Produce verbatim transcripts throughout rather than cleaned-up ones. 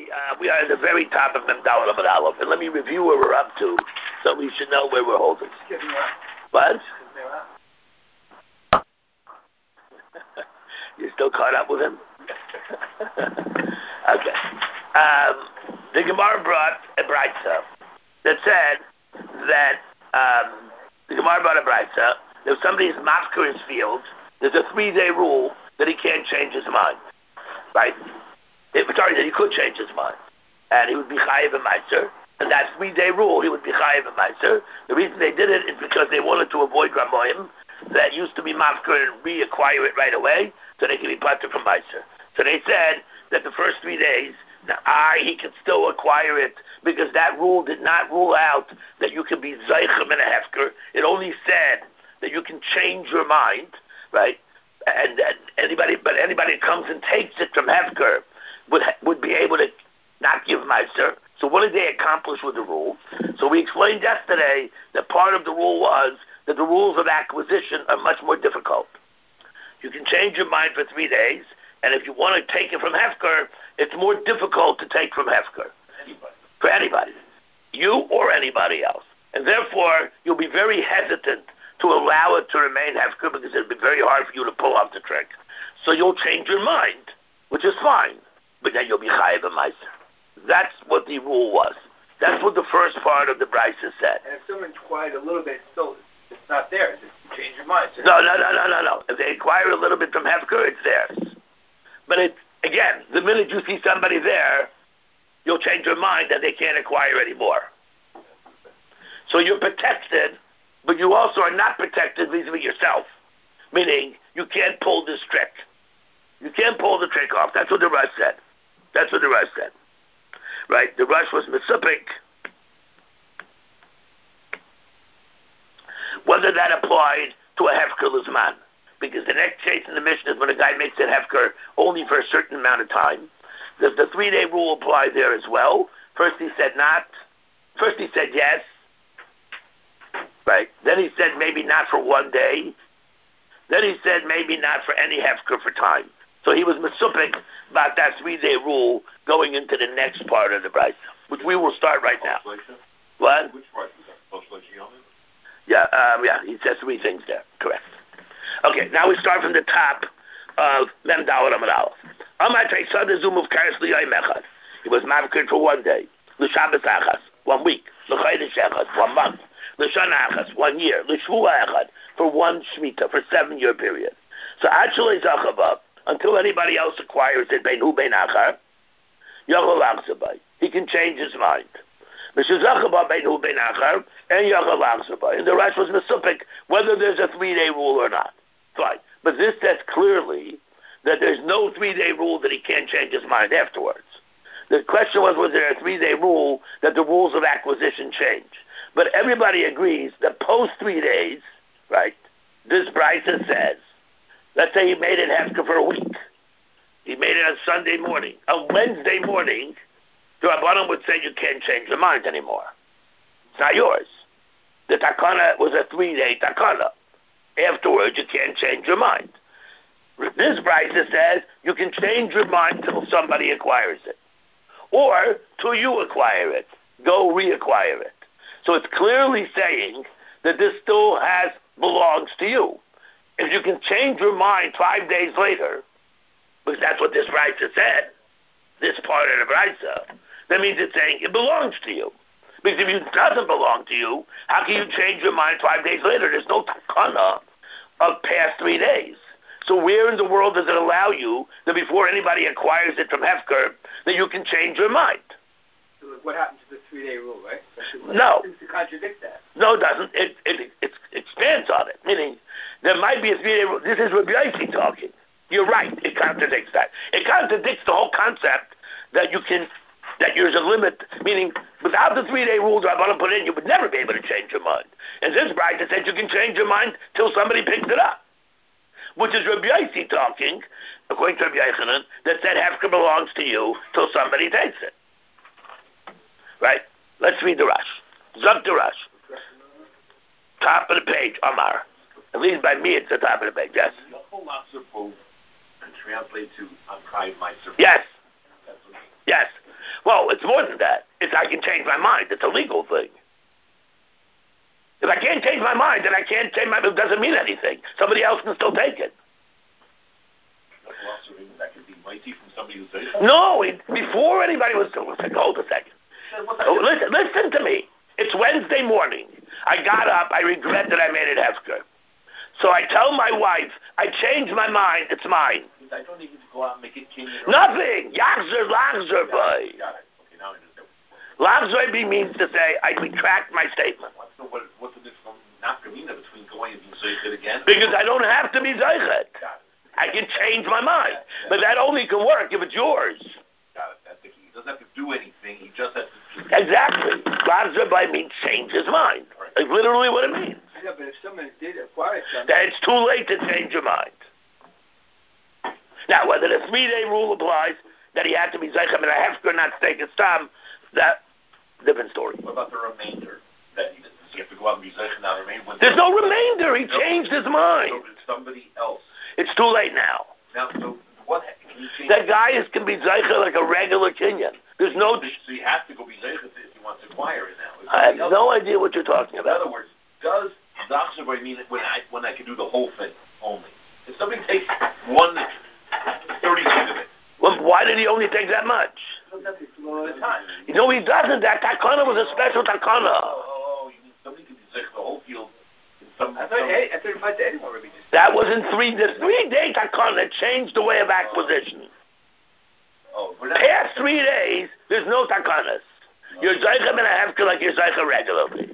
uh, we are at the very top of Memdal Amud Aleph, and let me review where we're up to, so we should know where we're holding. What? You're still caught up with him? Okay. Um, the Gemara brought a brayta that said that um, the Gemara brought a brayta that if somebody's mafker his field, there's a three-day rule that he can't change his mind, right? It, sorry, that he could change his mind, and he would be chayiv and meiser. And that three-day rule, he would be chayiv and meiser. The reason they did it is because they wanted to avoid ramoyim that used to be mafker and reacquire it right away, so they can be patur from meiser. So they said that the first three days, now, I, he can still acquire it because that rule did not rule out that you can be zeichem and a hefker. It only said that you can change your mind, right? And, and anybody, but anybody that comes and takes it from hefker would would be able to not give meiser. So what did they accomplish with the rule? So we explained yesterday that part of the rule was that the rules of acquisition are much more difficult. You can change your mind for three days, and if you want to take it from hefker, it's more difficult to take from hefker. Anybody. For anybody. You or anybody else. And therefore, you'll be very hesitant to allow it to remain hefker because it'll be very hard for you to pull off the trick. So you'll change your mind, which is fine, but then you'll be chayiv and meiser. That's what the rule was. That's what the first part of the brisa said. And if someone's quiet a little bit, still, it's not theirs. It's, you change your mind. So no, no, no, no, no, no. If they acquire a little bit from hefker, it's theirs. But it, again, the minute you see somebody there, you'll change your mind that they can't acquire anymore. So you're protected, but you also are not protected vis-a-vis yourself. Meaning, you can't pull this trick. You can't pull the trick off. That's what the Rush said. That's what the Rush said. Right? The Rush was mesupik. Whether that applied to a hefker luzman. Because the next case in the Mishnah is when a guy makes it hefker only for a certain amount of time. Does the three-day rule apply there as well? First he said not. First he said yes. Right. Then he said maybe not for one day. Then he said maybe not for any hefker for time. So he was mesupik about that three-day rule going into the next part of the brisa, which we will start right now. What? Which part is that? Yeah, um, yeah, he says three things there. Correct. Okay, now we start from the top of Mem Daled Amud Aleph. Amar Teisad Zum of Kares Liyayim Echad. He was mavkir for one day. L'Shabbos Achas, one week. L'Chodesh Echad, one month. L'Shana Achas, one year. L'Shvua Echad, for one Shemitah, for seven-year period. So actually Zachava, until anybody else acquires it, Bein Hu Bein Achar, Yachol Achzabai. He can change his mind. Mishnah Zachava Bein Hu Bein Achar, and Yachol Achzabai. And the rest was mesupik, whether there's a three-day rule or not. Fine. But this says clearly that there's no three-day rule that he can't change his mind afterwards. The question was, was there a three-day rule that the rules of acquisition change? But everybody agrees that post three days, right, this brisa says, let's say he made it hefker for a week. He made it on Sunday morning. On Wednesday morning, the Rabbanim would say you can't change your mind anymore. It's not yours. The takana was a three-day takana. Afterwards, you can't change your mind. This brisa says you can change your mind till somebody acquires it. Or till you acquire it. Go reacquire it. So it's clearly saying that this still has belongs to you. If you can change your mind five days later, because that's what this brisa said, this part of the brisa, that means it's saying it belongs to you. Because if it doesn't belong to you, how can you change your mind five days later? There's no takana of past three days. So where in the world does it allow you that before anybody acquires it from hefker, that you can change your mind? So what happened to the three-day rule, right? No. It seems to contradict that. No, it doesn't. It, it, it expands on it. Meaning, there might be a three-day rule. This is Rabbi Yossi talking. You're right. It contradicts that. It contradicts the whole concept that you can, that there's a limit. Meaning, without the three-day rule that I want to put in, you would never be able to change your mind. And this bride said you can change your mind till somebody picks it up. Which is Rabbi Yossi talking, according to Rabbi Yochanan, that said hefker belongs to you till somebody takes it. Right? Let's read the Rush. Zok the Rush. Top of the page, Amar. At least by me, it's the top of the page, yes. And translate to Akai Meiser. Yes. Yes. Well, it's more than that. It's I can change my mind. It's a legal thing. If I can't change my mind, then I can't change my. It doesn't mean anything. Somebody else can still take it. That could be mighty from somebody who's there. No, it, before anybody was. Hold a second. Oh, listen, listen to me. It's Wednesday morning. I got up. I regret that I made it Hefker. So I tell my wife, I changed my mind. It's mine. I don't need to go out and make it king. Nothing. Yachzer, lachzer, boy. Got it. Okay, now I understand. Lachzer means to say, I retract my statement. What's the, what, what's the difference from nafkamina between going and being Zeichet again? Because I don't have to be Zeichet. Got it. I can change my mind. Yeah, yeah. But that only can work if it's yours. Got it. That's the key. He doesn't have to do anything. He just has to do it. Exactly. Lachzer by means change his mind. Right. That's literally what it means. Yeah, but if someone did acquire something... Then it's too late to change your mind. Now, whether the three-day rule applies, that he had to be Zeichem and a Hefker, not take his time, that, different story. What about the remainder? That he, does he have to go out and be Zeichem now? Remain There's no remainder. He no, changed his mind. So it's somebody else. It's too late now. Now, so what? Can you change that guy is, can be Zeichem like a regular Kenyan. There's no... So he has to go be Zeichem if he wants to acquire it now. I have no idea what you're talking about. In other words, does Zachshav mean when I when I can do the whole thing only? If somebody takes one thirty-six of it. Well, why did he only take that much? You know, he doesn't. That takana was a special takana. Oh, you mean somebody can be sick the whole field in some... I thought it applied to anyone really. That was in three... The three-day takana changed the way of acquisition. Oh, we're not... Past three days, there's no takanas. No. You're Zeichem and a Hefker like you're Zeichem regularly.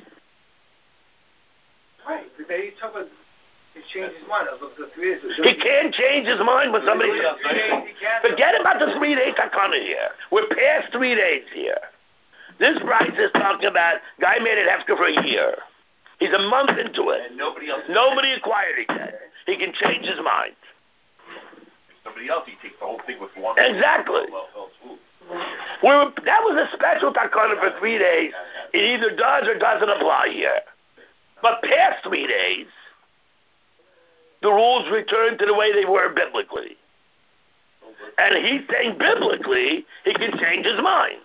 Right, but they talk about... He changed his mind. He can't change his mind when somebody... Forget about the three-day takana here. We're past three days here. This Bryce is talking about guy made it Hefker for a year. He's a month into it. And nobody else... Nobody acquired it yet. He can change his mind. Somebody else, he takes the whole thing with one... Exactly. Well, well, we were, that was a special takana for three days. It either does or doesn't apply here. But past three days... the rules return to the way they were biblically. And he's saying biblically, he can change his mind.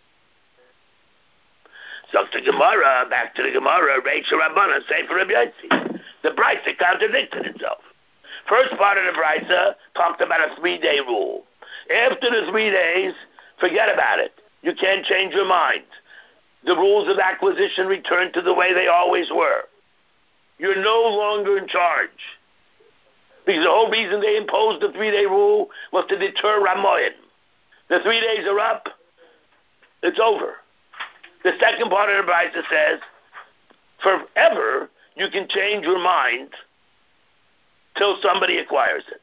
So to Gemara, back to the Gemara, Reish Rabbana, Sefer Rabbi Yossi. The Brisa contradicted itself. First part of the Brisa talked about a three-day rule. After the three days, forget about it. You can't change your mind. The rules of acquisition return to the way they always were. You're no longer in charge. Because the whole reason they imposed the three-day rule was to deter Ramoyim. The three days are up, it's over. The second part of the Brisa says, forever you can change your mind till somebody acquires it.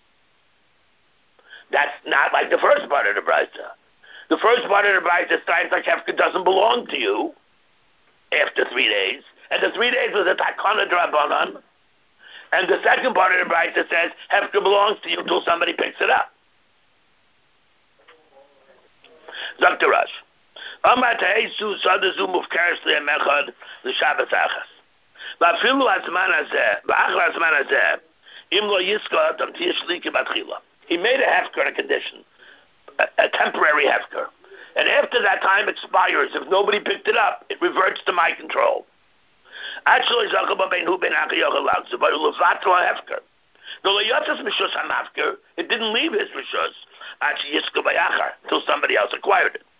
That's not like the first part of the Brisa. The first part of the Brisa starts like Hefker doesn't belong to you after three days. And the three days was a takana drabanan. And the second part of the Brisa says, Hefker belongs to you until somebody picks it up. Zaktarash. Amar Tehesu Sadazu Mufkaris Le'emechad L'Shabbat Achas. Va'afilu Azman Hazeh, Va'achar Azman Hazeh, Im Lo Yiska Tam Tish Liki Batchila. He made a Hefker a condition, a, a temporary Hefker. And after that time expires, if nobody picked it up, it reverts to my control. Actually, it didn't leave his rishus until somebody else acquired it.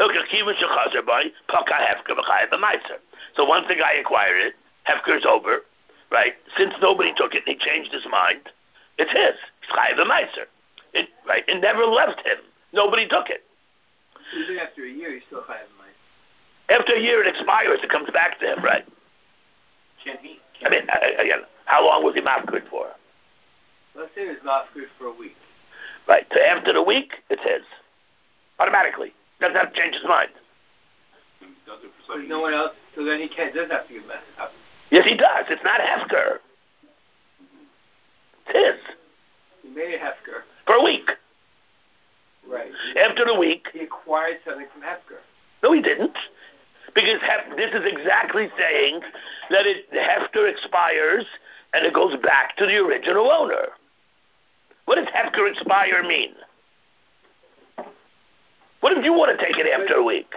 So once the guy acquired it, Hefker's over, right? Since nobody took it and he changed his mind, it's his. He's chayav b'maiser. It right? It never left him. Nobody took it. Even after a year, he's still chayav b'maiser. After a year, it expires. It comes back to him, right? Can he? Can I mean, uh, again, how long was he mafkud for? Let's say it was mafkud for a week. Right. So after the week, it's his. Automatically. Doesn't have to change his mind. There's no one else, so then he can't, doesn't have to give message up. Yes, he does. It's not Hefker. It's his. He made a Hefker. For a week. Right. After the week. He acquired something from Hefker. No, he didn't. Because hef, this is exactly saying that it, the Hefker expires and it goes back to the original owner. What does Hefker expire mean? What What if you want to take it after a week?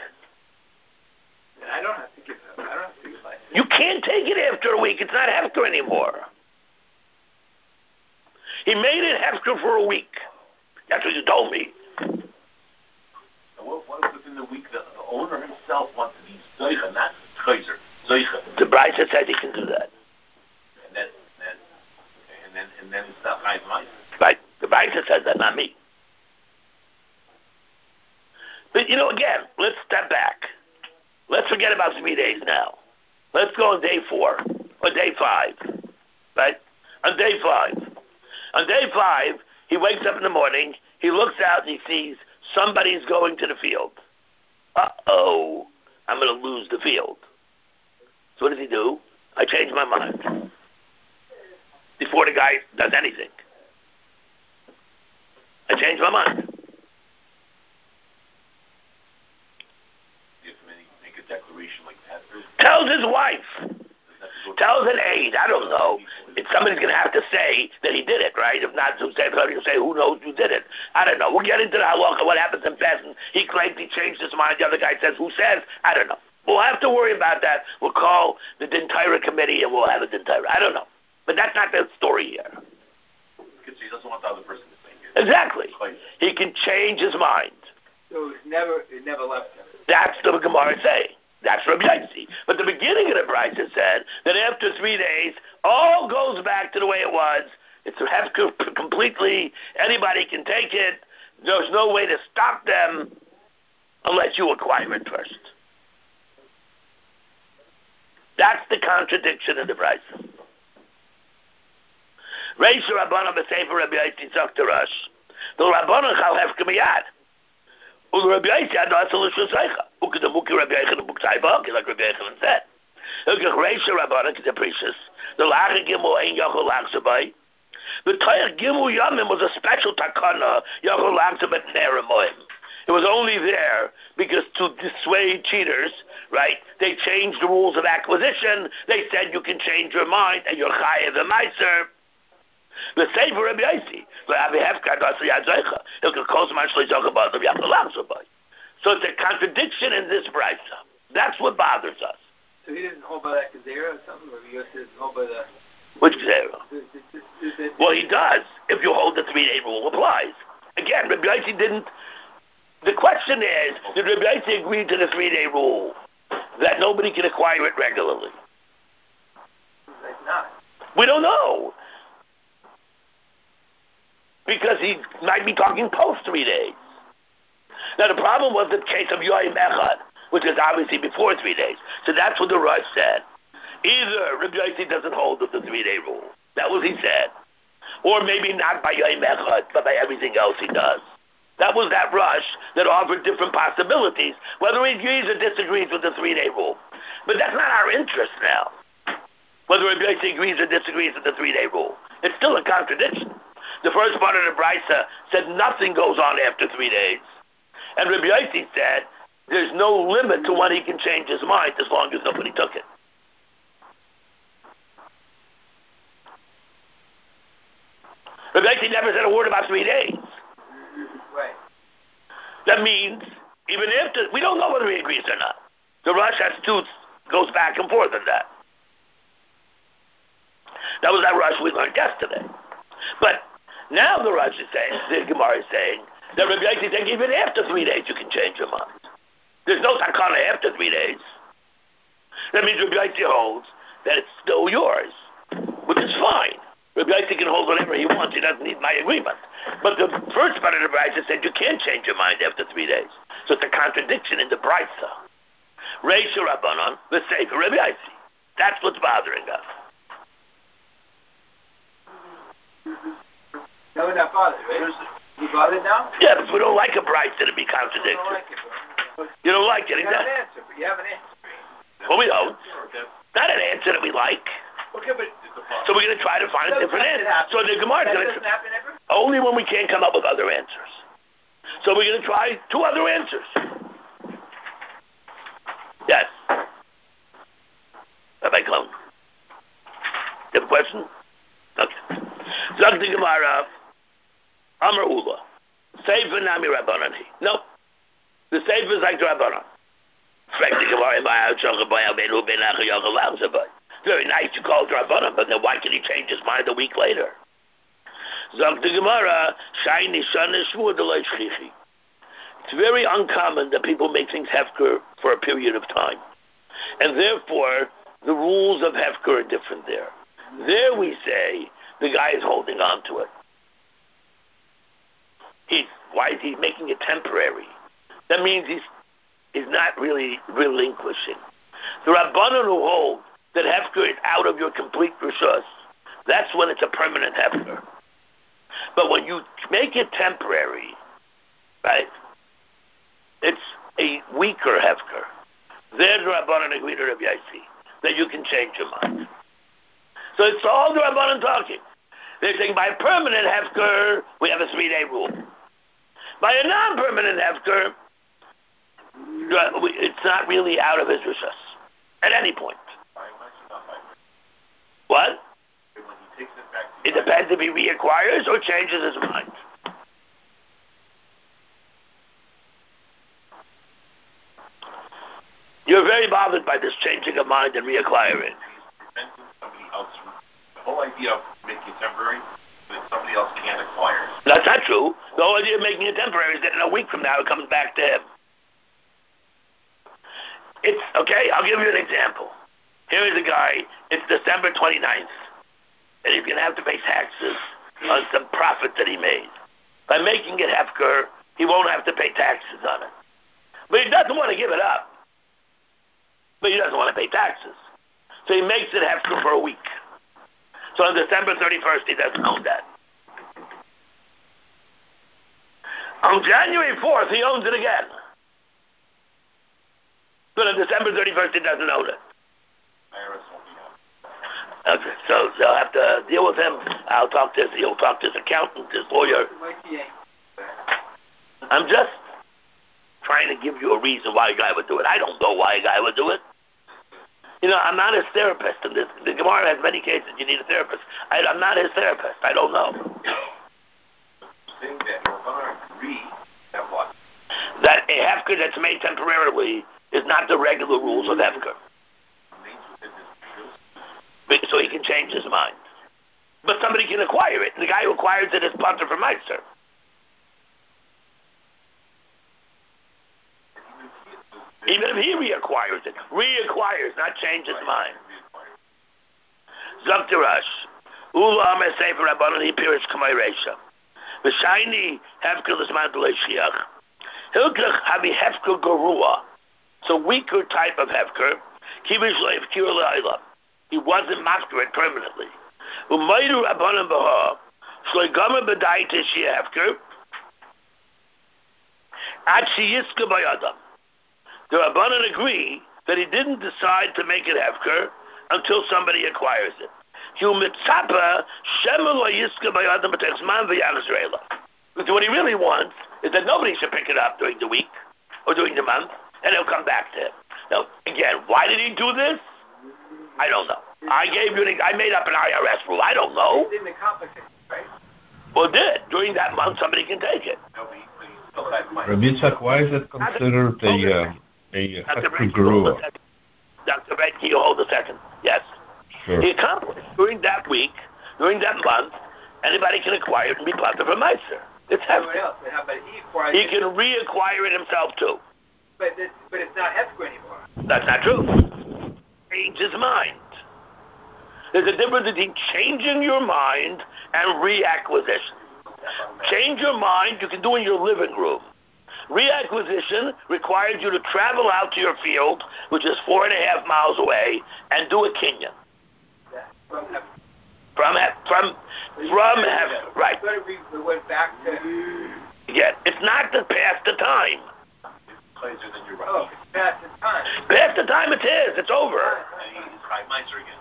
I don't have to give. I don't have to give life. You can't take it after a week. It's not hefker anymore. He made it hefker for a week. That's what you told me. What, what if within the week the, the owner himself wants to be zeicha, not chayzer, zeicha? The Brisa said he can do that. And then, then, and then, and then it's not chayv ma'aser. Right. The Brisa says that, not me. But you know, again, let's step back. Let's forget about three days now. Let's go on day four or day five. Right? On day five. On day five, he wakes up in the morning, he looks out and he sees somebody's going to the field. Uh-oh, I'm going to lose the field. So what does he do? I change my mind. Before the guy does anything. I change my mind. If he make a declaration like that. Tells his wife. Tells an aide. I don't know. If somebody's going to have to say that he did it, right? If not, to say, somebody will say, who knows who did it? I don't know. We'll get into the halacha, what happens in Pesach. He claims he changed his mind. The other guy says, who says? I don't know. We'll have to worry about that. We'll call the Din Torah committee and we'll have a Din Torah. I don't know. But that's not the story here. Because he doesn't want the other person to think it. Exactly. He can change his mind. So it never, it never left him. That's the Gemara saying. That's Rabbi Yossi. But the beginning of the Brisa said that after three days, all goes back to the way it was. It's hefker completely. Anybody can take it. There's no way to stop them unless you acquire it first. That's the contradiction of the Brisa. Reish Rabbanan b'Sefer Rabbi Yossi tzok to Rosh. The Rabbanan chal hefker miyad. Und Rabbi Yossi had not a solution to Zeicha. Who could the Muki Rabbi Yossi the Muki Tzaiba? Like Rabbi Yossi said. Who could Reish Rabbanan to the precious. The Lach Gimel ein Yochel Lach Sabai. The Toich Gimel Yamim was a special takana Yochel Lach Sabai Neramoim. It was only there because to dissuade cheaters, right? They changed the rules of acquisition. They said you can change your mind and you're chayav the meiser. The Sefer Rabbi Yossi, the Rabbi Hefker does the Yadzeicha. He'll get close man shli zoch about the Yachalam Sabai. So it's a contradiction in this brisa. That's what bothers us. So he doesn't hold by that Gezerah or something? Rabbi Yossi doesn't hold by the... Which Gezerah? Well, he does. If you hold the three-day rule applies. Again, Rabbi Yossi didn't... The question is, did Rabbi Yossi agree to the three-day rule that nobody can acquire it regularly? It's not. We don't know. Because he might be talking post three days. Now the problem was the case of Yoim Echad, which is obviously before three days. So that's what the Rosh said. Either Rabbi Yossi doesn't hold with the three-day rule. That was he said. Or maybe not by Yoim Echad, but by everything else he does. That was that Rosh that offered different possibilities, whether he agrees or disagrees with the three-day rule. But that's not our interest now. Whether Rabbi Yossi agrees or disagrees with the three-day rule. It's still a contradiction. The first part of the Brisa said nothing goes on after three days. And Rabbi Yossi said there's no limit to when he can change his mind as long as nobody took it. Rabbi Yossi never said a word about three days. Right. That means, even after, we don't know whether he agrees or not. The Rosh has two, goes back and forth on that. That was that Rosh we learned yesterday. But now the Rosh is saying, the Gemara is saying, that Rabbi Yossi is saying even after three days you can change your mind. There's no takana after three days. That means Rabbi Yossi holds that it's still yours, which is fine. Rabbi Yossi can hold whatever he wants. He doesn't need my agreement. But the first part of the Brisa said you can't change your mind after three days. So it's a contradiction in the Brisa. Reish Rabbanan, the Sefer Rabbi Yossi. That's what's bothering us. No, we're not bothered, right? You bothered now? Yeah, but we don't like a Brisa to be contradictory. You don't like it, bro. You don't like it, You exactly. have an answer, but you have an answer. Well, we don't. Not an answer that we like. Okay, but... So we're going to try to find a different answer. So the Gemara is going to... happen ever? Only when we can't come up with other answers. So we're going to try two other answers. Yes. Rabbi Cohn. You have a question? Okay. Zog the Gemara, Amar Ula, Sefer Nami Rabbanani. No. The Sefer is like the Rabbanon. Very nice you call it Rabbanon, but then why can he change his mind a week later? It's very uncommon that people make things hefker for a period of time. And therefore, the rules of hefker are different there. There we say the guy is holding on to it. He's, why is he making it temporary? That means he's, he's not really relinquishing. The Rabbanon who hold that hefker is out of your complete rishus, that's when it's a permanent hefker. But when you make it temporary, right, it's a weaker hefker. There's Rabbanan agreed to Rabbi Yossi that you can change your mind. So it's all the Rabbanan talking. They're saying by permanent hefker we have a three-day rule. By a non-permanent hefker, it's not really out of his rishus at any point. What? It depends if he reacquires or changes his mind. You're very bothered by this changing of mind and reacquiring. The whole idea of making it temporary is that somebody else can't acquire it. That's not true. The whole idea of making it temporary is that in a week from now it comes back to him. It's, okay, I'll give you an example. Here is a guy, it's December twenty-ninth, and he's going to have to pay taxes on some profit that he made. By making it hefker, he won't have to pay taxes on it. But he doesn't want to give it up. But he doesn't want to pay taxes. So he makes it hefker for a week. So on December thirty-first, he doesn't own that. On January fourth, he owns it again. But on December thirty-first, he doesn't own it. Okay, so they'll have to deal with him. I'll talk to his, he'll talk to his accountant, his lawyer. I'm just trying to give you a reason why a guy would do it. I don't know why a guy would do it. You know, I'm not his therapist. And this, the Gemara has many cases you need a therapist. I, I'm not his therapist. I don't know. Saying that we're going to agree that what? That a hefker that's made temporarily is not the regular rules of hefker. So he can change his mind. But somebody can acquire it. The guy who acquires it is Potter from Meister. Even if he reacquires it. Reacquires, not change his mind. Zoktirash. Ula Amar Sefer Rabbanon Hipirish Kamei Reisha. V'shayni hefker l'zman d'lei shchiach. Hilkach havi hefker garua. It's a weaker type of hefker. Kivish le'ifkir le'ayla. He wasn't mafker permanently. Umayru Rabbanon b'ha. Shloigama b'dai tishi hefker. Ad sheyiska bayadam. The Rabbanan agree that he didn't decide to make it hefker until somebody acquires it. Because what he really wants is that nobody should pick it up during the week or during the month, and he'll come back to him. Now, again, why did he do this? I don't know. I gave you an, I made up an I R S rule. I don't know. It didn't accomplish it, right? Well, it did. During that month, somebody can take it. Rabbi Yitzchak, why is it considered a... Uh, A hefker garua. Doctor Ben, can you hold a second? Yes. Sure. He accomplished during that week, during that month, anybody can acquire it and be part of a meister. It's hefker. Else, but how about he acquires He it? can reacquire it himself too. But it's, but it's not hefker anymore. That's not true. Change his mind. There's a difference between changing your mind and reacquisition. Change your mind you can do in your living room. Reacquisition requires you to travel out to your field, which is four and a half miles away, and do a kinyan. Yeah. From hefker. From from from hefker, right? But we, we went back to. Yeah, it's not the past the time. Closer than you're Oh, right. it's past the time. Past the time, it's his. It's over. And he's high miser again.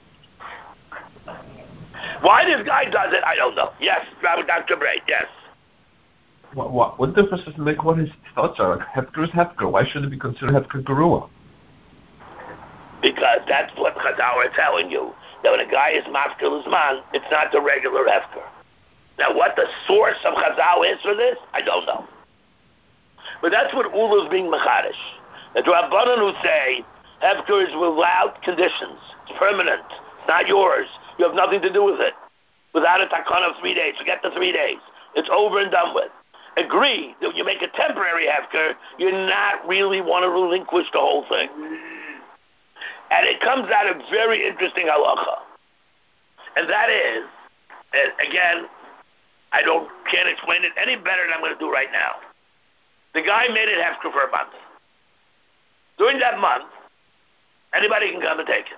Why this guy does it, I don't know. Yes, Doctor Bray. Yes. What, what, what difference does it make what his thoughts are? Like, hefker is hefker. Why should it be considered hefker garua? Because that's what Chazal are telling you. That when a guy is mafker l'zman, it's not the regular hefker. Now, what the source of Chazal is for this, I don't know. But that's what Ula is being machadish. The Rabbanan who say Hefker is without conditions. It's permanent. It's not yours. You have nothing to do with it. Without a takana of three days. Forget the three days. It's over and done with. Agree that when you make a temporary Hefker, you're not really want to relinquish the whole thing. And it comes out a very interesting halacha. And that is, and again, I don't can't explain it any better than I'm going to do right now. The guy made it Hefker for a month. During that month, anybody can come and take it.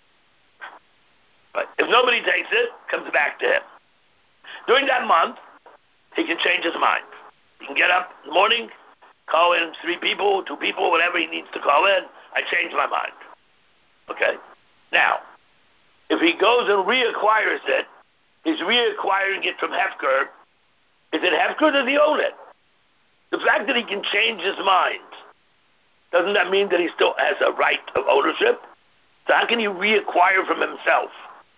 But if nobody takes it, it comes back to him. During that month, he can change his mind. He can get up in the morning, call in three people, two people, whatever he needs to call in. I changed my mind. Okay? Now, if he goes and reacquires it, he's reacquiring it from Hefker. Is it Hefker or does he own it? The fact that he can change his mind, doesn't that mean that he still has a right of ownership? So how can he reacquire from himself?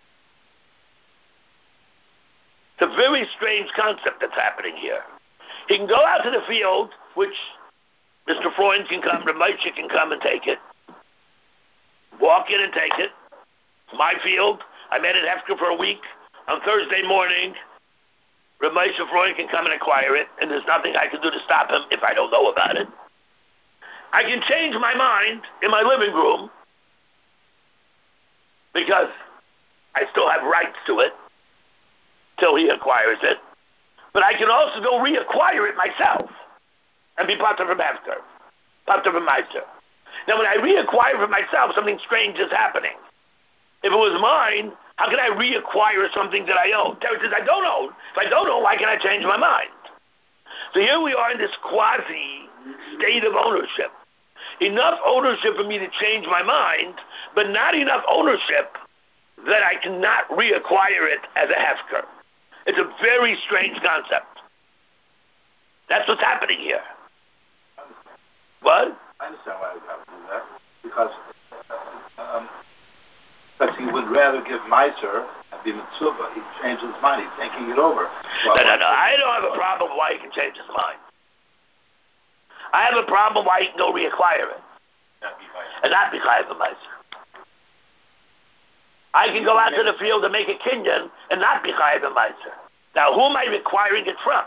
It's a very strange concept that's happening here. He can go out to the field, which Mister Freund can come, the Moshe can come and take it. Walk in and take it. It's my field. I made it Hefker for a week. On Thursday morning, Reb Moshe Freund can come and acquire it, and there's nothing I can do to stop him if I don't know about it. I can change my mind in my living room because I still have rights to it till he acquires it. But I can also go reacquire it myself and be part of a master, part of a meister. Now, when I reacquire it myself, something strange is happening. If it was mine, how can I reacquire something that I own? Terry says, I don't own. If I don't own, why can I change my mind? So here we are in this quasi state of ownership. Enough ownership for me to change my mind, but not enough ownership that I cannot reacquire it as a Hefker. It's a very strange concept. That's what's happening here. What? I understand why he would have to do that. Because um, because he would rather give Meiser and be Mitzvah. He changed his mind. He's thinking it over. Well, no, no, no. I don't have a problem why he can change his mind. I have a problem why he can go reacquire it. Not be and not be chayav b'meiser. I can go out to the field and make a kinyan and not be chayav b'meiser. Now, who am I requiring it from?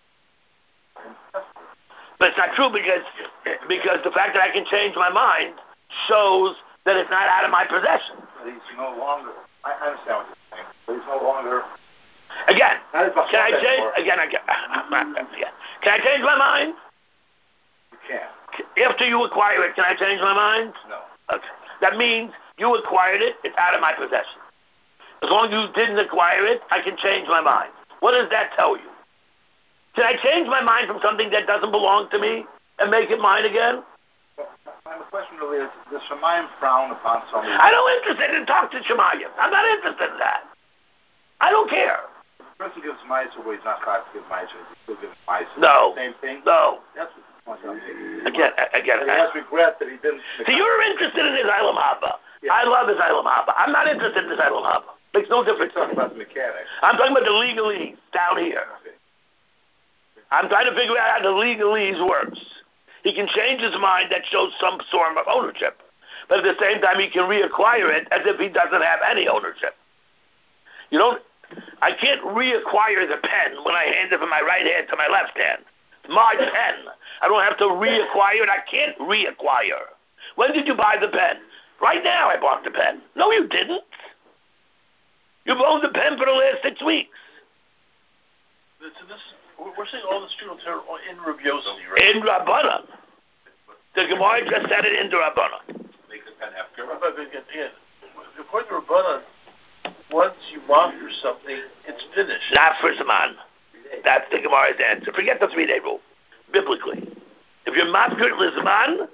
But it's not true because because the fact that I can change my mind shows that it's not out of my possession. But he's no longer. I understand what you're saying. But he's no longer. Again, can I change? Again, again, again. Can I change my mind? You can't. After you acquire it, can I change my mind? No. Okay. That means you acquired it, it's out of my possession. As long as you didn't acquire it, I can change my mind. What does that tell you? Can I change my mind from something that doesn't belong to me and make it mine again? Well, my question really is, does Shemayim frown upon somebody? I'm not interested in talk to Shemayim. I'm not interested in that. I don't care. If a person gives Meiser where he's not allowed to give Meiser, he still gives Meiser. No. Same thing? No. That's what the point I'm making. Again, again. He has regret that he didn't... So you're interested in his Ilam Haba. Yeah. I love his Ilam Haba. I'm not interested in his Ilam Haba. Makes no difference. You're talking about the mechanics. I'm talking about the legalese down here. Okay. I'm trying to figure out how the legalese works. He can change his mind that shows some sort of ownership. But at the same time, he can reacquire it as if he doesn't have any ownership. You don't... I can't reacquire the pen when I hand it from my right hand to my left hand. It's my pen. I don't have to reacquire it. I can't reacquire. When did you buy the pen? Right now I bought the pen. No, you didn't. You've owned the pen for the last six weeks. So this, we're saying all the students are in Rabbi Yossi, right? In Rabbanan. The Gemara just said it in the Rabbanan. Make the pen have Gemara. But again, according to Rabbanan, once you mafter something, it's finished. Not for Zaman. That's the Gemara's answer. Forget the three-day rule. Biblically. If you're mafter Lizman,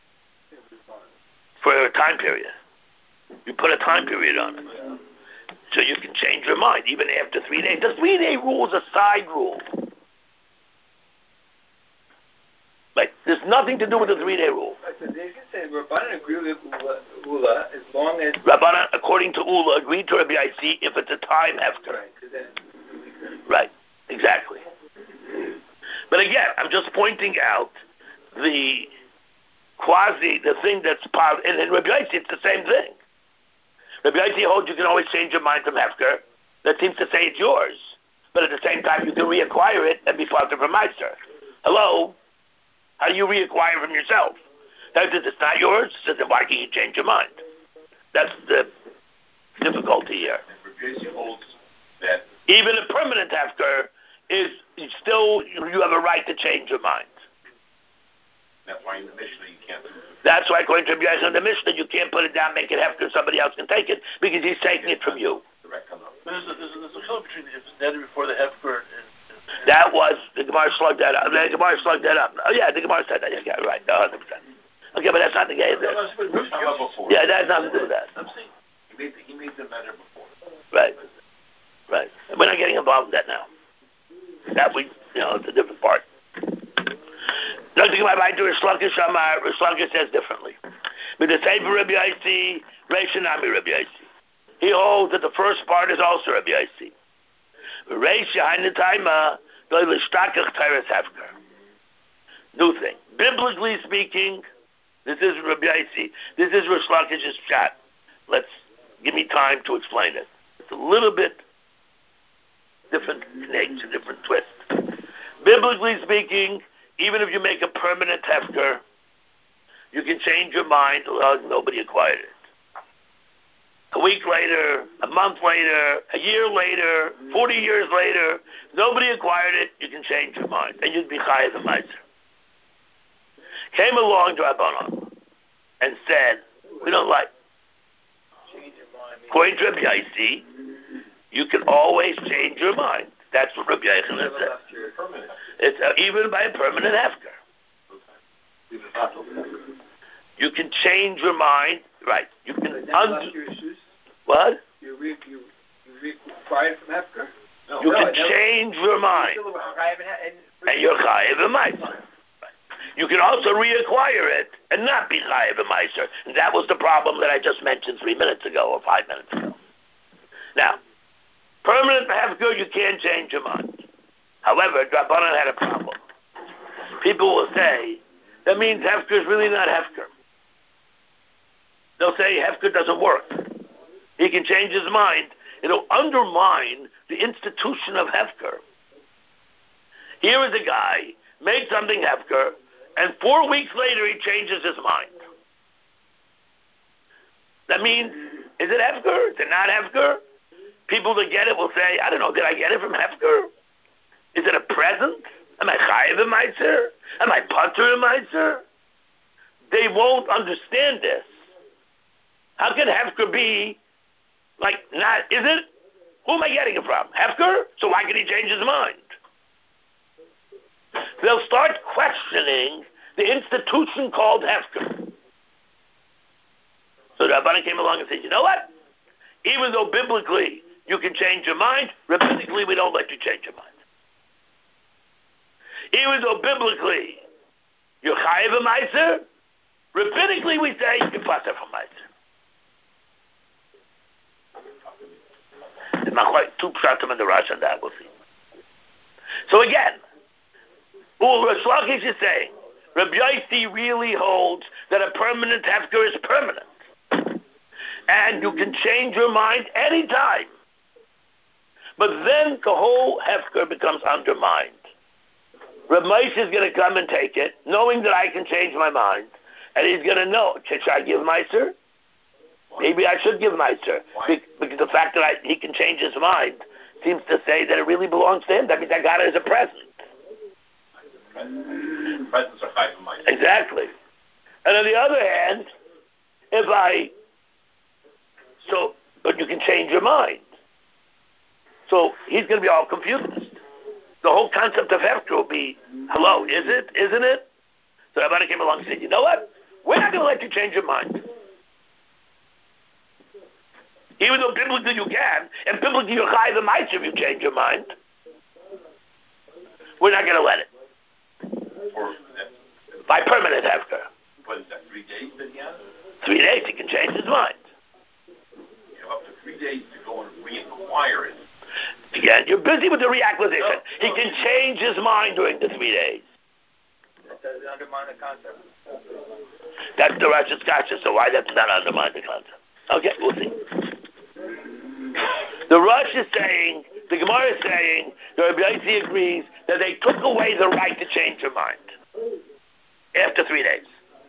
for a time period, you put a time period on it. So you can change your mind even after three days. The three-day rule is a side rule. Like, there's nothing to do with the three-day rule. So they can say Rabbanan agree with Ula as long as... Rabbanan, according to Ula, agreed to Rabbi Yossi if it's a time after. Right, Right, exactly. But again, I'm just pointing out the quasi, the thing that's part, and in Rabbi Yossi, it's the same thing. Rabbi Yossi holds you can always change your mind from Hefker. That seems to say it's yours. But at the same time, you can reacquire it and be part of a Meister. Hello? How do you reacquire from yourself? That says it's not yours, so then why can't you change your mind? That's the difficulty here. Rabbi Yossi holds that even a permanent Hefker is still, you have a right to change your mind. That's why in the Mishnah you can't do it. That's why, according to Rabbi Yossi in the Mishnah, you can't put it down, make it Hefker, somebody else can take it, because he's taking it from you. Direct on them. There's a, there's a, there's a chiluk between if it's netted before the Hefker and, and That was, the Gemara slugged that up. The Gemara slugged that up. Oh yeah, the Gemara said that. Yeah, right, one hundred percent. Okay, but that's not the case. Yeah, that has nothing to do with that. I'm saying, he made the, he made the matter before. Right, right. We're not getting involved in that now. That we, you know, it's a different part. Don't think about to Rish Lakish Amar. Rish Lakish says differently. But the same for Rabbi Yossi, Reish Nami Rabbi Yossi. He holds that the first part is also Rabbi Yossi. Reish Yahayin Taima Lo L'Shtakach Teres Hefker. New thing. Biblically speaking, this is Rabbi Yossi. This is Rish Lakish's shot. Let's give me time to explain it. It's a little bit different nature, different twist. Biblically speaking, even if you make a permanent Hefker, you can change your mind. Well, nobody acquired it. A week later, a month later, a year later, forty years later, nobody acquired it, you can change your mind. And you'd be Chayav the Meiser. Came along to Rabbanan and said, we don't like. According to Rabbi Yossi, you can always change your mind. That's what Rabbi Yochanan said. It's uh, even by a permanent Hefker. You can change your mind. Right. You can un- What? You re you you required from Hefker? No, you can no, change no. your mind. And you're Chayav and Meiser. You can also reacquire it and not be Chayav and Meiser. And that was the problem that I just mentioned three minutes ago or five minutes ago. Now, permanent Hefker, you can't change your mind. However, Rabbanan had a problem. People will say, that means Hefker is really not Hefker. They'll say Hefker doesn't work. He can change his mind. It'll undermine the institution of Hefker. Here is a guy, made something Hefker, and four weeks later he changes his mind. That means, is it Hefker? Is it not Hefker? People that get it will say, I don't know, did I get it from Hefker? Is it a present? Am I Chayav in Meiser? Am I Pater in Meiser? They won't understand this. How can Hefker be, like, not, is it? Who am I getting it from? Hefker? So why can he change his mind? They'll start questioning the institution called Hefker. So the Rabbanan came along and said, you know what? Even though biblically you can change your mind, rabbinically we don't let you change your mind. Even though biblically you're Chayav a Meiser, rabbinically we say you can pass it from Meiser. It's not quite two pshatim in the Rash on that, we'll see. So again, what Rish Lakish is saying, Rabbi Yossi really holds that a permanent Hefker is permanent. And you can change your mind anytime. But then the whole Hefker becomes undermined. Reb Moshe is going to come and take it, knowing that I can change my mind. And he's going to know, should I give Meiser? Maybe I should give Meiser. Because the fact that I, he can change his mind seems to say that it really belongs to him. That means I got it as a present. Presents are Chayav and Meiser. Exactly. And on the other hand, if I... So, but you can change your mind. So he's going to be all confused. The whole concept of Hefker will be, hello, is it? Isn't it? So Rabbanan came along and said, you know what? We're not going to let you change your mind. Even though biblically you can, and biblically you're Chayav and Meiser if you change your mind, we're not going to let it. Or that, By permanent Hefker. What is that, three days that he has? Three days he can change his mind. You know, up to three days to go and reacquire it. Again, you're busy with the reacquisition. He can change his mind during the three days. That doesn't undermine the concept. That's the Rosh's kasha, so why doesn't that undermine the concept? Okay, we'll see. The Rosh is saying, the Gemara is saying, the Rabbi Yossi agrees that they took away the right to change your mind after three days.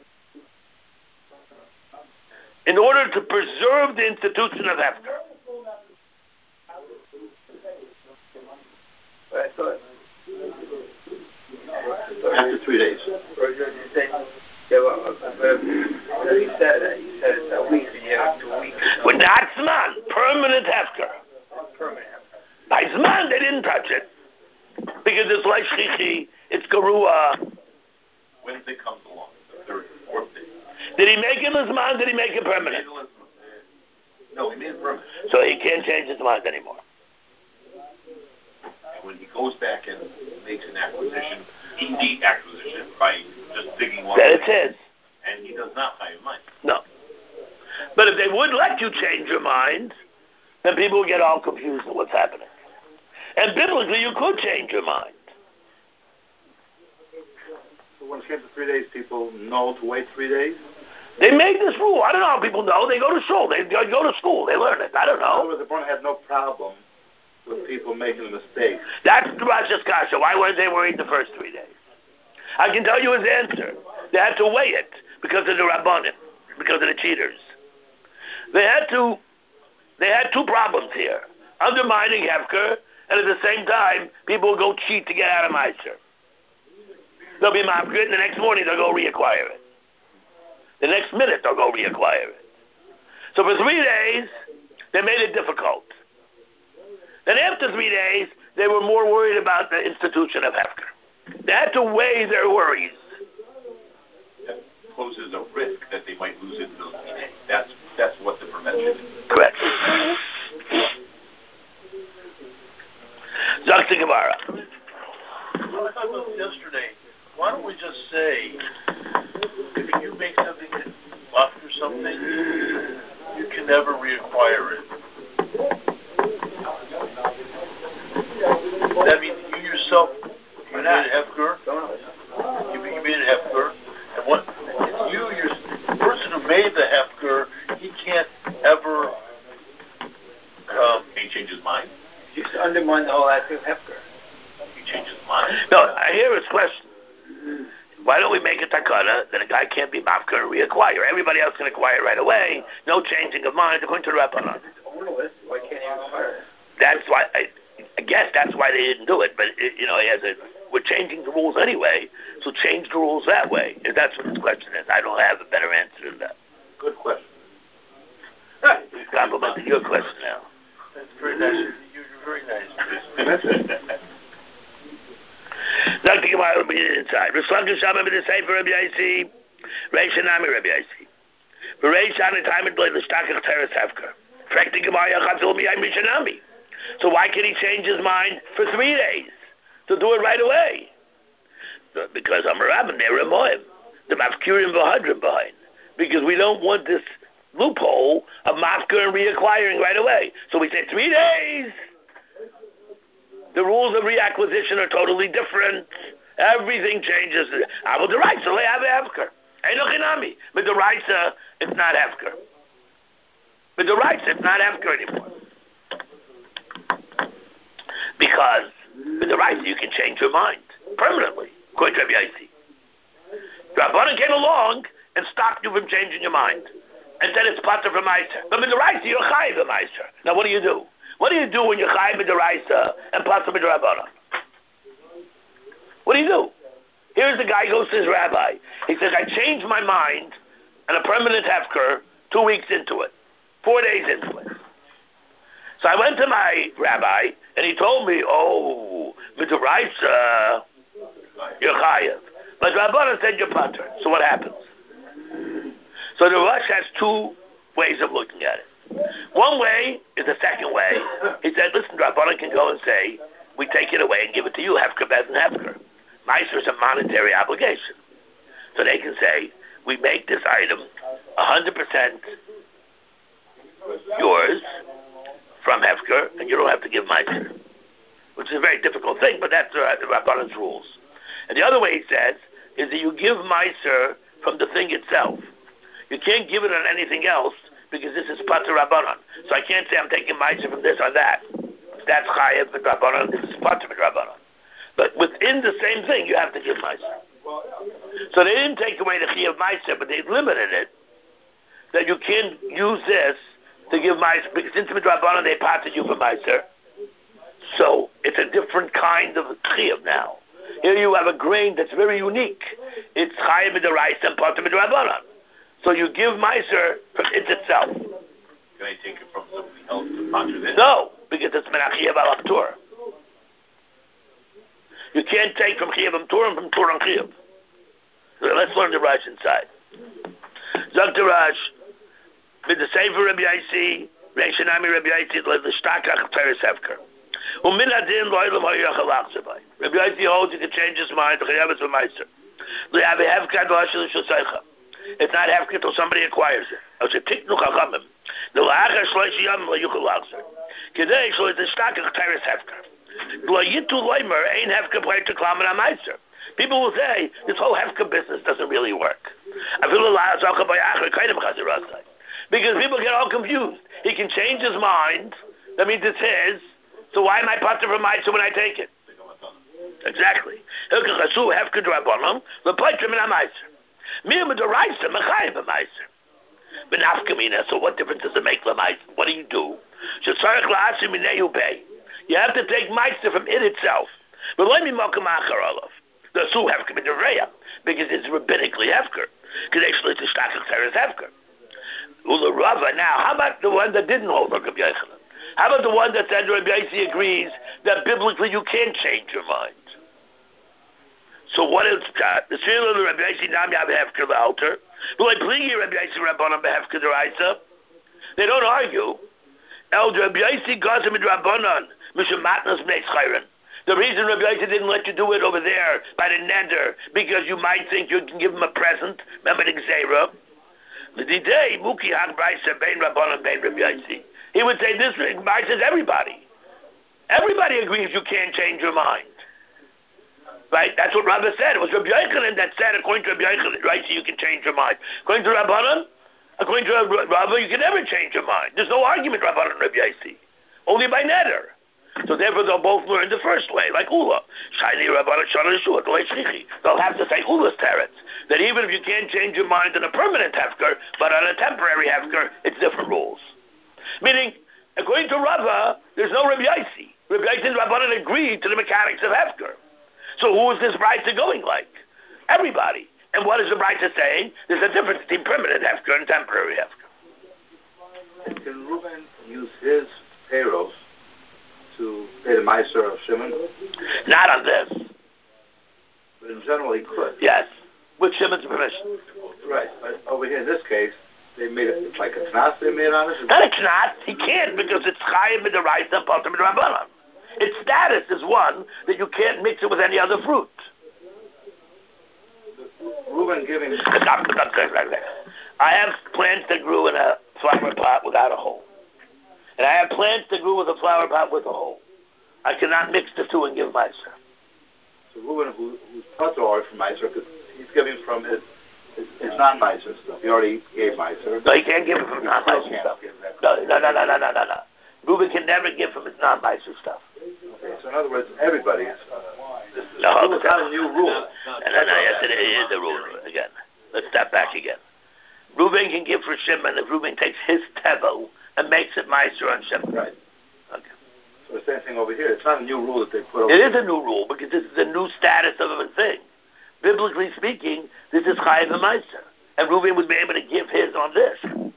In order to preserve the institution of Hefker. But I thought, After three days. Roger, you say, yeah, well, uh, but you said that. You said it's a week, and you have two weeks. With not Zman, permanent Hefker. Permanent. By Zman, they didn't touch it. Because it's like Shchichi, it's Garua. Wednesday comes along, the third, fourth day. Did he make it Zman? Did he make it permanent? No, he made it permanent. So he can't change his mind anymore. And when he goes back and makes an acquisition, easy acquisition by just digging one. Then it's his. And he does not buy a mind. No. But if they would let you change your mind, then people would get all confused on what's happening. And biblically, you could change your mind. So when it came to three days, people know to wait three days? They made this rule. I don't know how people know. They go to school. They go to school. They learn it. I don't In other know. words, the Baron had no problem with people making a mistake. That's the Rosh's kasha. Why weren't they worried the first three days? I can tell you his answer. They had to weigh it because of the Rabbanim, because of the cheaters. They had to. They had two problems here: undermining Hefker, and at the same time, people will go cheat to get out of Meiser. They'll be mafkir, and the next morning they'll go reacquire it. The next minute they'll go reacquire it. So for three days, they made it difficult. Then after three days, they were more worried about the institution of Hefker. They had to weigh their worries. That poses a risk that they might lose it in those three days. That's, that's what the prevention is. Correct. Zakti Gemara. What I talked about yesterday, why don't we just say, if you make something after something, you can never reacquire it. That means you yourself, you made a Hefker, you, you made a Hefker, and what, and you, your, the person who made the Hefker, he can't ever, um, He changes his mind. You just undermine the whole act of Hefker. He changes his mind. No, I hear his question. Why don't we make a takana that a guy can't be mafkir and reacquire? Everybody else can acquire right away. No changing of mind according to the Rabbanan. It's ownerless. Why can't you acquire it? That's why I, I guess that's why they didn't do it. But it, you know, he has a, we're changing the rules anyway, so change the rules that way. If that's what his question is, I don't have a better answer than that. Good question. He's complimenting your question now. that's very nice. You're very nice. That's it. Doctor Gemara will be inside. Rishlakish Shabbat with the Sefer Rabbi Yossi, Reish Nami Rabbi Yossi. Reish on the time of the Stakach Teres Hefker. Frekti Gemara Yachazul Miyai Mishanami. So why can he change his mind for three days to do it right away? Because I'm a rabbin, they're Remoim. The Mafkirim V'Hadrim behind. Because we don't want this loophole of Mafkir and reacquiring right away. So we say three days. The rules of reacquisition are totally different. Everything changes. Abu Deraisa, they have Hefker. Einochinami. But the Raisa, it's not Hefker. But the Raisa, it's not Hefker anymore. Because with the Raisa, you can change your mind permanently, according to Rabbi Yossi. Rabbanan came along and stopped you from changing your mind and said it's pater from Meiser. But with the Raisa, you're chayiv from Meiser. Now, what do you do? What do you do when you're chayiv with the Raisa and pater with the Rabbanan? What do you do? Here's the guy who goes to his rabbi. He says, I changed my mind and a permanent hefker two weeks into it, four days into it. So I went to my rabbi, and he told me, oh, with the Raisa, you're chayiv. But Rabbanan said you're pater. So what happens? So the Rosh has two ways of looking at it. One way is the second way. He said, listen, Rabbanan can go and say, we take it away and give it to you, hefker, bez, and hefker. Meiser is a monetary obligation. So they can say, we make this item one hundred percent yours, from Hefker, and you don't have to give Meiser, which is a very difficult thing, but that's uh, the Rabbanan's rules. And the other way he says is that you give Meiser from the thing itself. You can't give it on anything else because this is Pater Rabbanan. So I can't say I'm taking Meiser from this or that. That's Chayev with Rabbanan, this is Pater with Rabbanan. But within the same thing, you have to give Meiser. So they didn't take away the Chayev Meiser, but they limited it, that you can't use this to give Meiser, because since with Rabbanan they parted you for Meiser. So it's a different kind of Chayev now. Here you have a grain that's very unique. It's Chayev with the rice and Pater with Rabbanan. So you give Meiser from it itself. Can I take it from something else to Pater this? No, because it's Menachiev al Tur. You can't take from Chiev and Tur and from Tur and Chiev. So let's learn the Rash inside. Zog the Rash, with the Sefer Rabbi Yaisi, Reishanami Rabbi Yaisi, the Shtakach Teres Hefker. Umin Adin Loilam Hoyach Alachzabai. Rabbi Yaisi holds you can change his mind, the Chayav is a Meiser. They have a Hefker Doshel Shoseicha. It's not Hefker until somebody acquires it. I said, Tiknu Chachamim. The La'achar Shloish Yam Loyuchel Lachzer. Kedei Shloish the Shtakach Teres Hefker. People will say this whole Hefka business doesn't really work. Because people get all confused. He can change his mind. That means it's his. So why am I pater from Meiser when I take it? Exactly. So what difference does it make? What do you do? You have to take Meiser from it itself. But let me mock him achar olav. The su hefker b'dereya, because it's rabbinically hefker. Because actually it's a shtakach teres hefker. Ula Rava. Now, how about the one that didn't hold Rabbi Yochanan? How about the one that said Rabbi Yaisi agrees that biblically you can't change your mind? So what is that? The seal of the Rabbi Yaisi nam yav hefker l'alter. But like pligi Rabbi Yaisi rabbanon behefker deraisa. They don't argue. El Rabbi Yaisi gazim id rabbanon. The reason Rabbi Yaisi didn't let you do it over there by the neder, because you might think you can give him a present. Remember the Gzeira? He would say this Rabbi says everybody. Everybody agrees you can't change your mind. Right? That's what Rabbi said. It was Rabbi Yochanan that said, according to Rabbi Yochanan, right, so you can change your mind. According to Rabbanan, according to Rabbi, you can never change your mind. There's no argument, Rabbanan and Rabbi Yaisi. Only by neder. So therefore they'll both learn the first way, like Ula. They'll have to say Ula's teretz. That even if you can't change your mind on a permanent hefker, but on a temporary hefker, it's different rules. Meaning, according to Rava, there's no Rabbi Yaisi. Rabbi Yaisi and Rabbanan agreed to the mechanics of hefker. So who is this Braita going like? Everybody. And what is the Braita saying? There's a difference between permanent hefker and temporary hefker. Can Reuben use his payrolls to pay the Meiser of Shimon? Not on this. But in general, he could. Yes, with Shimon's permission. Right, but over here in this case, they made it, it's like a knas they made on it? Not a knas, he can't, because it's Chayev with the rice and Pater with Rabbanan. Its status is one that you can't mix it with any other fruit. Reuben giving... I have plants that grew in a flower pot without a hole. And I have plants that grew with a flower pot with a hole. I cannot mix the two and give Meiser. So Reuben, who, who's Pater already from Meiser, because he's giving from his, his, his non-Meiser stuff. He already gave Meiser. No, he can't give it from non-Meiser stuff. No, no, no, no, no, no, no, no. Reuben can never give from his non-Meiser stuff. Okay, so in other words, everybody is... Uh, this is no, it's not a new rule. No, no, no, yes, it is the rule again. Let's step back again. Reuben can give for Shimon if Reuben takes his tevel and makes it Meiser on Shimon. Right. Okay. So the same thing over here. It's not a new rule that they put over It here. is a new rule because this is a new status of a thing. Biblically speaking, this is Chayev and Meiser. And Reuben would be able to give his on this. On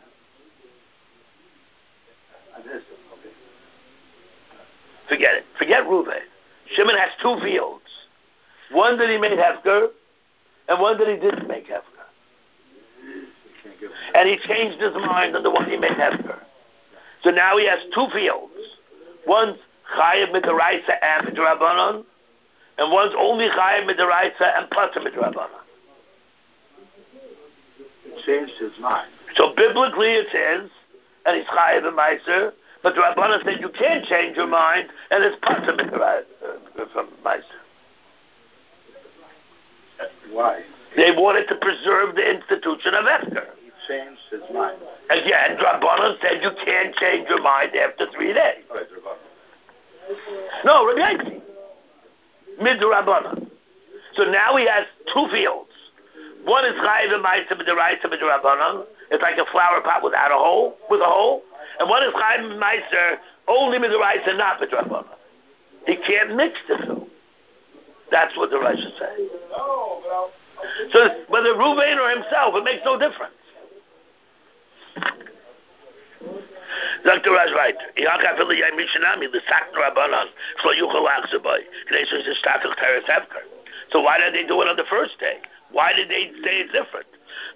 this, okay. Forget it. Forget Reuben. Shimon has two fields. One that he made Hefker, and one that he didn't make Hefker. And he changed his mind on the one he made Hefker. So now he has two fields. One's Chayev Midaraisa and Midrabanan, and one's only Chayev Midaraisa and Pater Midrabanan. He changed his mind. So biblically it's his, and he's Chayev and Meiser, But the Rabbanan said you can't change your mind, and it's patur midaraisa uh, from Meiser. Why? They wanted to preserve the institution of Hefker. He changed his mind. Again, Rabbanan said you can't change your mind after three days. Right, Rabbanan. No, Rabbi Yossi. Mid Rabbanan. So now he has two fields. One is Chayiv and Ma'aser B'Deraisa B'Derabanan. It's like a flower pot without a hole, with a hole. And one is Chayiv and Ma'aser only B'Deraisa, not B'Derabanan. He can't mix the two. That's what the Rosh is saying. So whether Ruvain or himself, it makes no difference. Doctor Rosh right. So why did they do it on the first day? Why did they say it's different?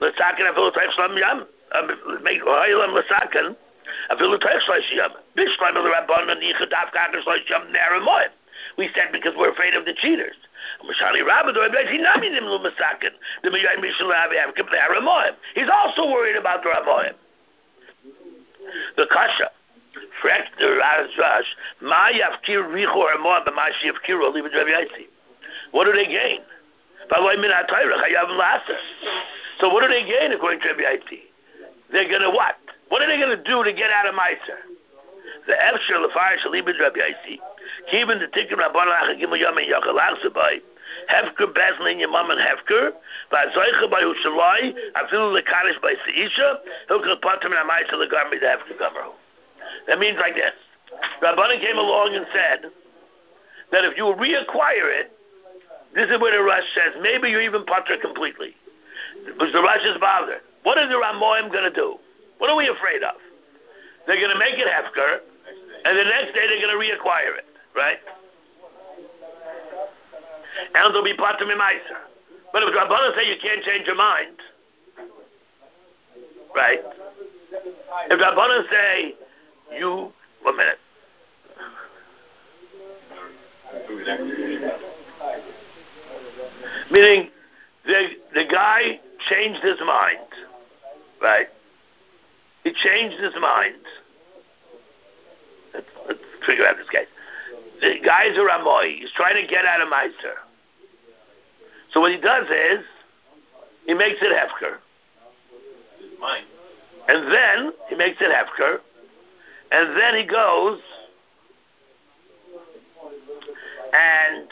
We said because we're afraid of the cheaters. He's also worried about the Ramoim. The Kasha. What do they gain? So what do they gain according to Rabbi Yossi? They're going to what? What are they going to do to get out of Meiser? The Efshir Lefar Shalibid Rabbi Yossi, Kivin the Tikkun Rabban Achagim Yom and Yachal Achsabai, Hefker Beslin Yamam and Hefker, Vazoicha by Ushalai, Afilu Lekadish by Seisha, Hilkal Patam and Amai Salagarmi the Hefker Gamaru. That means like this. Rabbanan came along and said that if you reacquire it, this is where the Rush says, maybe you even putter completely. Because the Rush is bothered. What are the Ramoim going to do? What are we afraid of? They're going to make it Hefker, and the next day they're going to reacquire it, right? And they'll be Pater Mimaiser. But if the Rabbanan say you can't change your mind, right? If the Rabbanan say you, one minute. Meaning, the the guy changed his mind, right? He changed his mind. Let's, let's figure out this case. The guy's a Ramoy. He's trying to get out of Meiser. So what he does is, he makes it Hefker. And then, he makes it Hefker. And then he goes, and,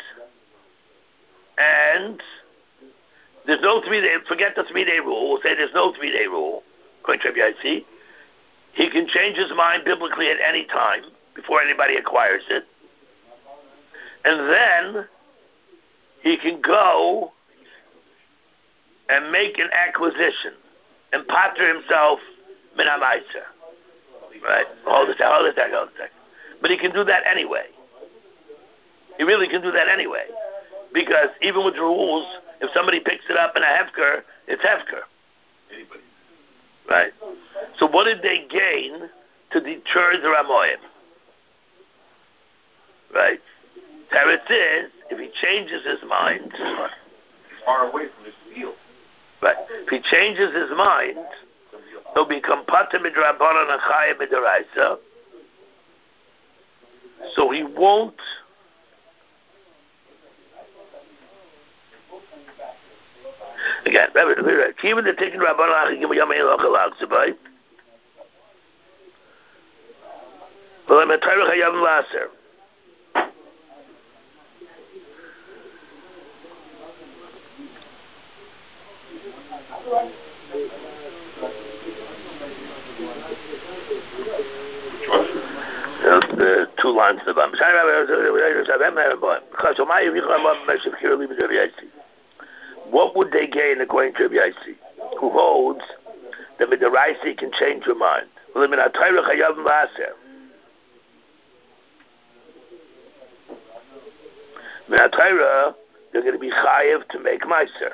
and, there's no three-day, forget the three-day rule. We'll say there's no three-day rule. According to Rabbi Yossi, he can change his mind biblically at any time before anybody acquires it. And then he can go and make an acquisition and pater himself min ha-meiser. Right? Hold a second, hold a second, hold a second. But he can do that anyway. He really can do that anyway. Because even with the rules, if somebody picks it up in a Hefker, it's Hefker. Anybody. Right? So what did they gain to deter the Ramoyim? Right? Teretz is, if he changes his mind, He's far away from his field. right? If he changes his mind, he'll become Pater Midrabanan and Chayav Midaraisa. So he won't. Again, even the Tikkun Rabbanan Achagim Yom Yachal Achsabai. Well, I'm a Torah Chayav Laser. The two lines to the bottom. What would they gain according to Rabbi Yossi, who holds that Midaraisi can change your mind? Well, Minatayra, they're going to be chayiv to make meiser.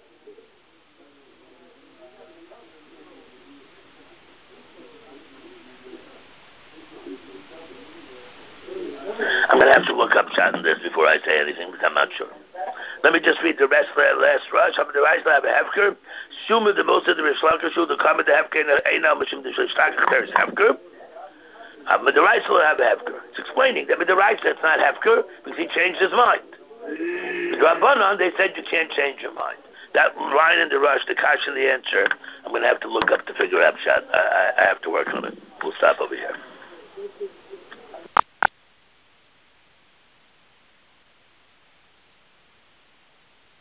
I'm going to have to look up on this before I say anything because I'm not sure. Let me just read the rest of the last rush. I'm the rice have a hefker. Shuma the most of the Rishlaka should the comment the hefker and Eina Mishim the Shtaka there's hefker. Uh, but the rice will have hefker. It's explaining that with the rice that's not hefker because he changed his mind. The Rabbanon, they said you can't change your mind. That line in the rush, the kash and the answer, I'm going to have to look up to figure out. I, I, I have to work on it. We'll stop over here.